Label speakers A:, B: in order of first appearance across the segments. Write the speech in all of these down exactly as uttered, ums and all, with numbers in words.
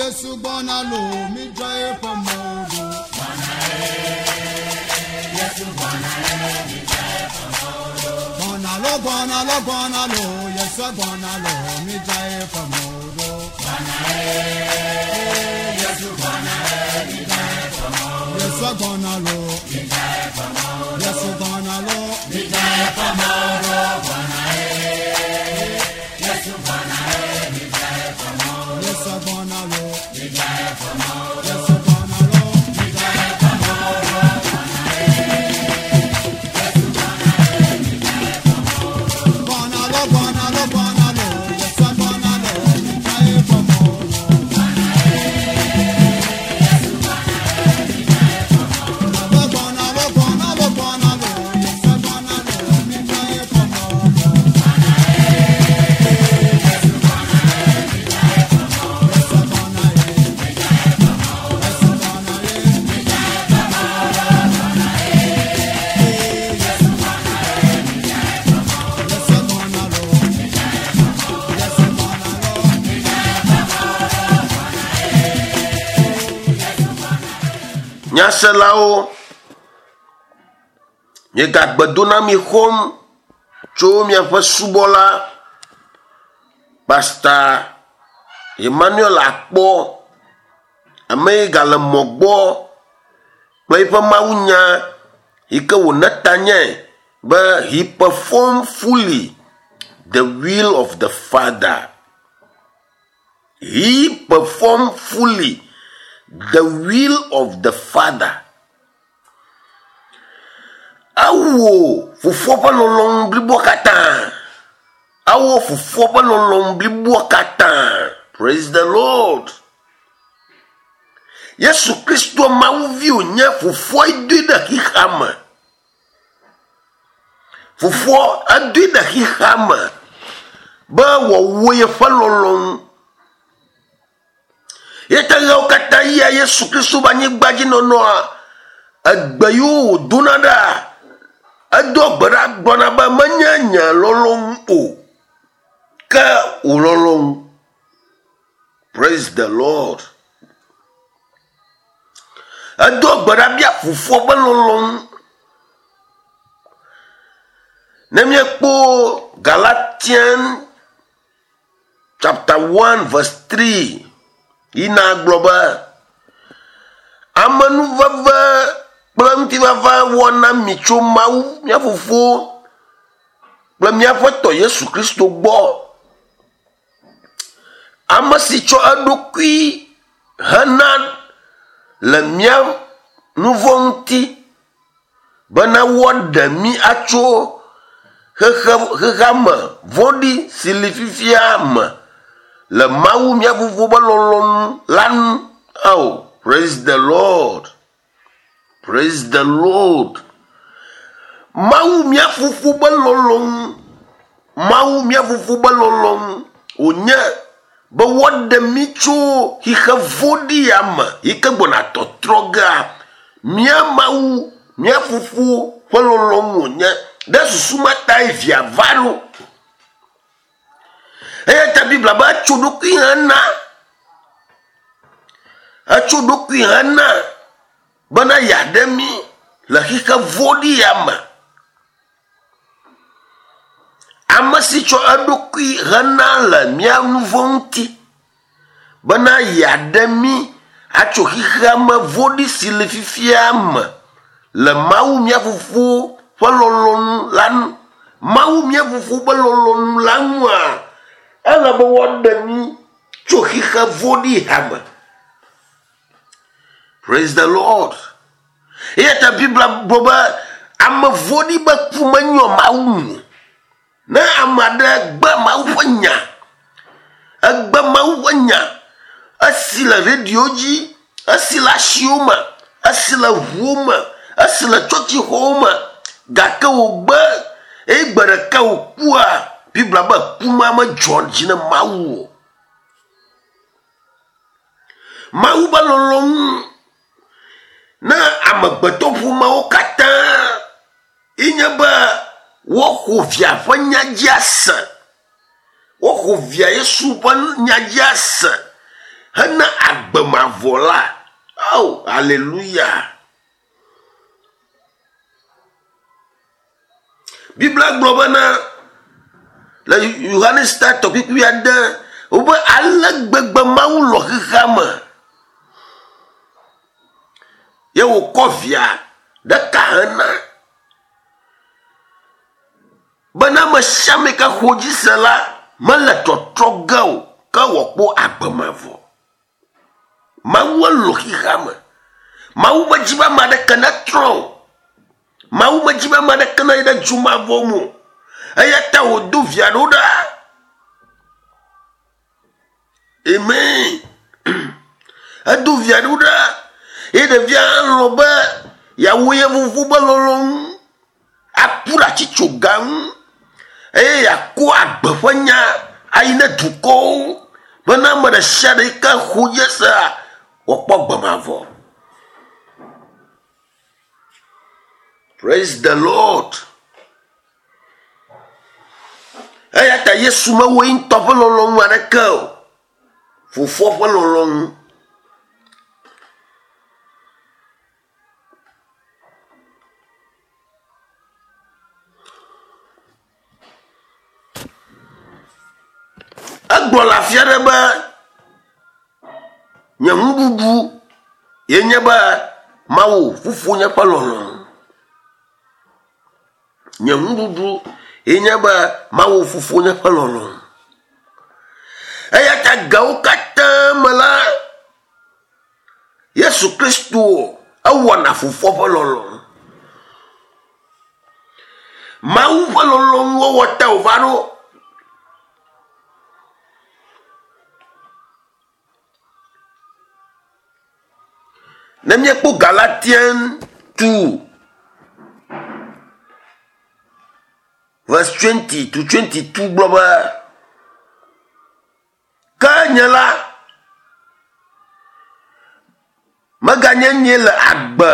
A: Yesu bona lo mi jaye pamodo. Bona eh. Yesu bona eh mi jaye pamodo. Bona lo bona lo bona lo Yesu bona lo mi jaye pamodo. Bona eh. Yesu bona eh mi jaye pamodo. Yesu bona lo mi jaye pamodo. Yesu bona lo mi jaye pamodo. Bona eh. Yesu bona eh mi jaye pamodo. Yesu bona lo mi jaye pamodo. Yesu bona lo mi jaye pamodo. Bona eh. Yesu bona eh mi jaye pamodo. Bona lo bona lo bona lo Yesu bona lo mi jaye pamodo. Bona eh. Yesu bona eh mi jaye pamodo. Lo bona lo bona lo bona lo Yesu bona lo mi jaye pamodo. Bona eh. Yesu bona eh mi jaye pamodo. Yesu bona eh mi jaye pamodo. Yesu bona eh mi jaye pamodo. Bona eh. Yesu bona eh mi jaye pamodo. Yesu bona lo mi jaye pamodo. Yesu bona lo mi jaye pamodo. Bona eh. Yesu bona
B: Nyaselao ye gagbedona mi xɔm tso miaƒe subɔla Pastor Emmanuel Akpɔ, ame yi gale mɔ gbɔ kple eƒe mawunya yi ke wòne tanye be he perform fully the will of the Father. He perform fully the will of the Father. Awo fufuo ƒe lɔlɔ̃ blibo katã. Awo fufuo ƒe lɔlɔ̃ blibo katã. Praise the Lord. Yesu Kristo Mawu wònye fufuo edoe ɖe xixa me. Fufuo edoe ɖe xixa me be wòwɔ yeƒe lɔlɔ̃. Yeteɣewo katã yia Yesu Kristo be anyigba dzi nɔnɔa, egbe yiwo wòdona ɖa, edo gbe ɖa gblɔna be menye nye lɔlɔ̃ o, ke wò lɔlɔ̃. Praise the Lord. Edo gbe ɖa bia fofoa be lɔlɔ̃. Ne miekpɔ Galatians chapter one verse three, yina gblɔ be amenuveve kple ŋutifava wɔna mi tso Mawu mia fofo kple miaƒe tɔ Yesu Kristo gbɔ. Ame si tsɔ eɖokui hena le mia nuvɔ ŋuti bena woaɖe mi atso xexea me vɔ̃ɖi si li fifia me le Mawu mia fofo be lɔlɔ̃ la nu. Oh, praise the Lord. Praise the Lord. Mawu mia fofo be lɔlɔ̃. Mawu mia fofo be lɔlɔ̃ wònye be woaɖe mi tso xixe vɔ̃ɖi ya me yi ke gbɔna tɔtrɔ gea. Mia Mawu mia fofo ƒe lɔlɔ̃ wònye ɖe susu me tae via va ɖo. Eya ta Biblia be etso ɖokui hena. Etso ɖokui hena bena yeaɖe mi le xixe vɔ̃ɖi ya me. Ame si tsɔ eɖokui hena le mia nu vɔ̃ ŋuti bena yeaɖe mi atso xixea me vɔ̃ɖi si le fifia me le Mawu mia fofo ƒe lɔlɔ̃ la nu. Mawu mia fofo ƒe lɔlɔ̃ la nua, ele be woaɖe mi tso xixe vɔ̃ɖi ha me. Praise the Lord. Eya ta Biblia gblɔ be ame vɔ̃ɖi be ku menyɔ Mawu ŋu. Ne ame aɖe gbe Mawu ƒe nya, egbe Mawu ƒe nya, esi le redio dzi, esi le asiwo me, esi le ʋuwo me, esi le tsɔtsixɔwo me, gake wògbe eye gbe ɖeka wòkua, Biblia be kuma medzɔ dzi ne Mawu o. Mawu be lɔlɔ̃ ŋu ne amegbetɔƒomewo katã yenye be woxɔ via ƒe nyadzi ase, woxɔ via Yesu ƒe nyadzi ase hena agbemavɔ la. Oh, alléluia. Bible gblɔ bena le Yohanes ta tɔkpikpui aɖe wobe ale gbegbe Mawu lɔ xexea me ye wòkɔ via ɖeka hena bena ame sia ame ke xɔ dzi se la mele tɔtrɔ ge o ke wòakpɔ agbemavɔ. Mawu lɔ xexea me. Mawu medzi be ame aɖeke netrɔ o. Mawu medzi be ame aɖeke nayi ɖe dzomavɔ mu o. Eya ta wòdo via ɖo ɖa. Amen. Edo via ɖo ɖa. Ye ɖevia hã lɔ be yeawo ye vuvu be lɔlɔ ŋu. Aƒu ɖe atsitsoga ŋu. Eye yeakɔ agbe ƒe nya ayi ne dukɔwo. Bena ame ɖe sia ɖe yi ke xɔ dze sea wòakpɔ gbemavɔ. Praise the Lord. Eya ta Yesu mewɔ yi ŋutɔ ƒe lɔlɔ̃nu aɖeke o. Fofoa ƒe lɔlɔ̃nu. Egblɔ le afi aɖe be nye nuɖuɖu ye nye be Mawu fufu nye ƒe lɔlɔ̃nu. Nye nuɖuɖu ye nye be Mawu fufu nye ƒe lɔlɔ̃nu. Eya ta gawo katã me la Yesu Kristo ewɔna fofoa ƒe lɔlɔ̃nu. Mawu ƒe lɔlɔ̃nu wɔwɔ ta wòva ɖo. Ne miekpɔ Galatians two verse twenty to twenty-two gblɔ be ke nye la meganye nye le agbe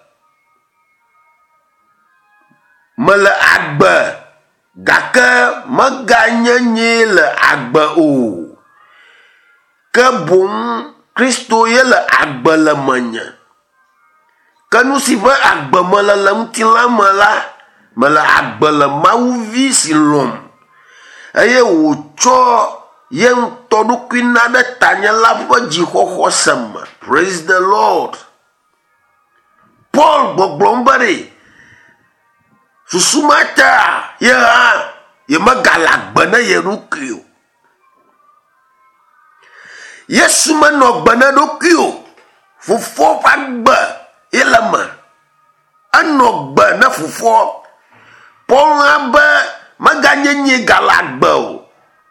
B: mele agbe gake meganye nye le agbe o ke boŋ Kristo ye le agbe le menye. Ke nu si ƒe agbe me le le ŋutilã me la mele agbe le Mawu vi si lɔ̃m eye wòtsɔ ye ŋutɔ ɖokui na ɖe tanye la ƒe dzixɔxɔ se me. Praise the Lord. Paul gbɔgblɔm be ɖe susu ma ta ye hã ye megale agbe ne ye ɖokui o. Yesu menɔ gbe ne ɖokui o. Fofoa ƒe agbe ye le me. Enɔ gbe ne fofoa. Paul hã be meganye nye gale agbe o.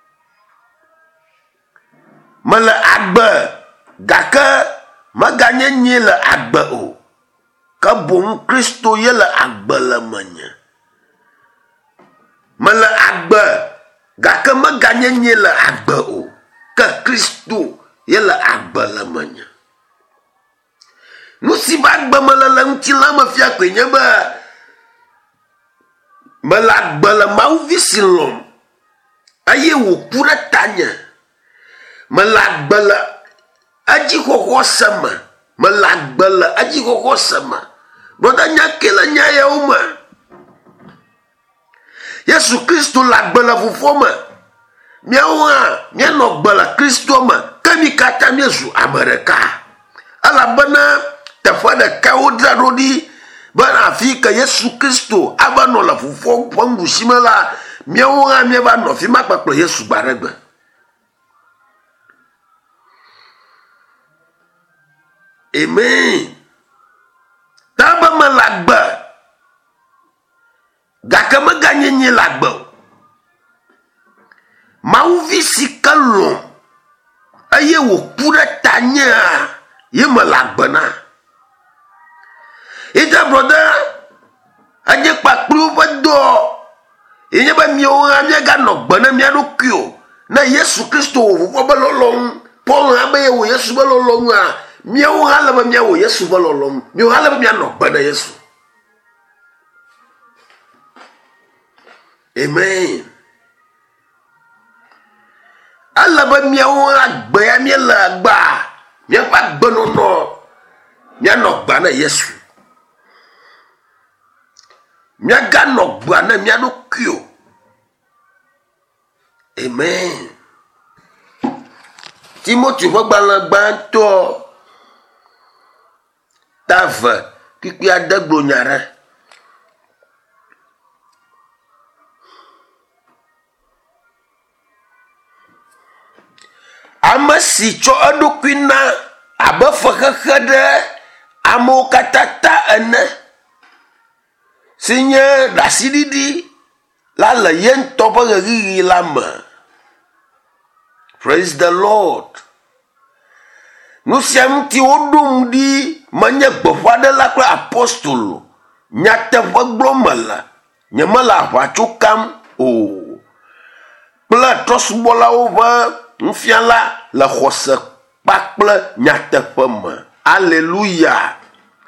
B: Mele agbe gake meganye nye le agbe o. Ke boŋ Kristo ye le agbe le menye. Mele agbe gake meganye nye le agbe o. Ke Kristo ye le agbe le menye. Nu si be agbe me le le ŋutilã me fia koe nye be mele agbe le Mawu vi si lɔ̃m eye wòku ɖe tanye. Mele agbe le edzixɔxɔ se me. Mele agbe le edzixɔxɔ se me. Brɔda nya ke le nya yawo me. Yesu Kristo le agbe le fofoa me. Miawo hã mianɔ gbe le Kristo me. Ke mi katã miezu ame ɖeka. Elabena teƒe ɖeka wodzra ɖo ɖi be afi ke Yesu Kristo ava nɔ le fofoa ƒe nuɖusime la, miawo hã miava nɔ fi ma kpakple Yesu gba ɖe gbe. Amen. Ta be mele agbe gake meganye nye le agbe o. Mawu vi si ke lɔ̃m eye wòku ɖe tanye hã ye mele agbe na. Ita brɔda enye kpakpliwo ƒe dɔ yenye be miawo hã miaganɔ gbe ne mia ɖokui o. Ne Yesu Kristo wò fofoa be lɔlɔ̃nu. Paul hã be ye wò Yesu be lɔlɔ̃nu hã miawo hã le be miawò Yesu be lɔlɔ̃nu. Miawo hã le be mianɔ gbe ne Yesu. Amen. Ale be miawo hã gbe ya miele agba mia pa gbenono mia no gba na Yesu mia ga no gba na mia no kio. Amen. Timothy fo gba gba to tava kiki adagbo nyara. Amasi cho adukwina abafakakade amokatata ene sinya dasididi la la yen topa gigi lama. Praise the Lord. Nous sommes ti odum di manya gbofade la kwa apostolo nyata vaglomala nyamala wachukam o pla tosbola over nfiala la khosa pakple nyata fama. Alléluia.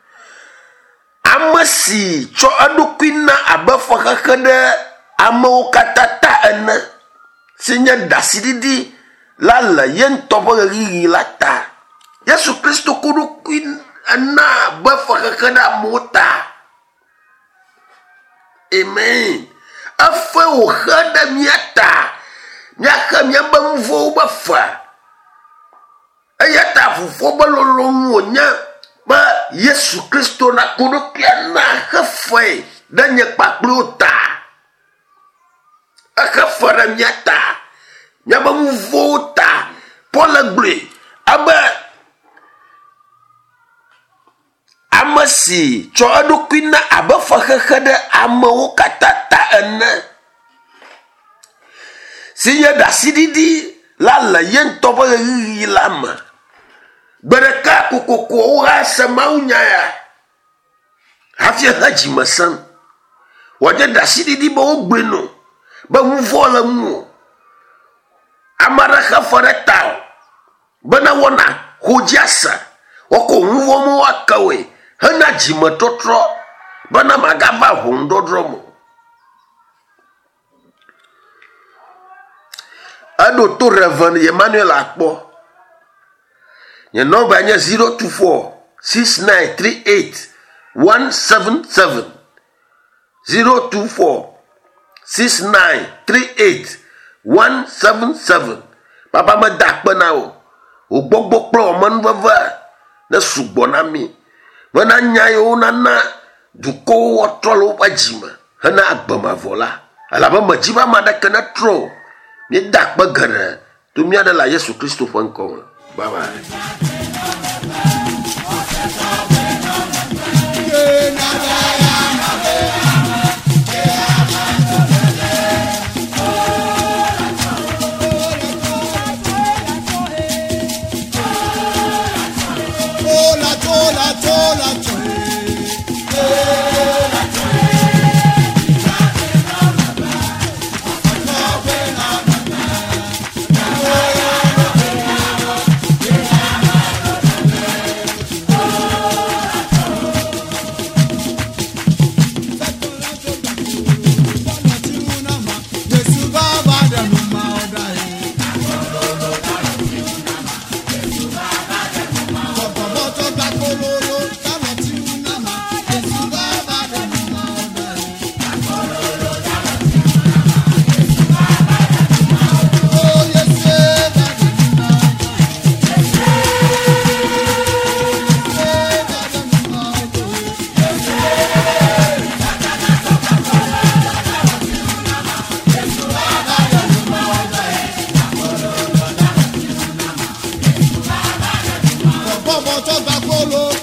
B: Amasi cho adukwina abafakakade amokatata ene sinya dasididi la la yen topa gigi lata. Yesu Kristo kudu queen ana bafakakada mota. Amen. Afa o khada miata. Nyaka myamba mvo bafa. Ayata fufo balolongo nya ba Yesu Kristo na kudu kiana khafai danya pakluta. Akafara miata. Nyamba mvo ta pola gle aba amasi cho adukwina abafakakada amawo katata ene sinya dasididi lala yen topa gigi lama bereka kokoko ora samaunya ya hafia haji masan waje dasididi ba ogbeno ba muvola mu amara khafarata bana wona hujasa wako muvomo wakawe hana jima totro bana magava hondodromo ado to revan Emmanuel akpo ye number nya zero two four six nine three eight one seven seven zero two four six nine three eight one seven seven papa ma dakpa na o ogbogbo pro man bava na sugbona mi wana nyayo nana duko wotolo pajima hana agbama vola alaba majiba madaka na tro mi dakpa gara to mi ada la Yesu Kristo fanko. Bye bye.
A: Baba tó gbà kó ló.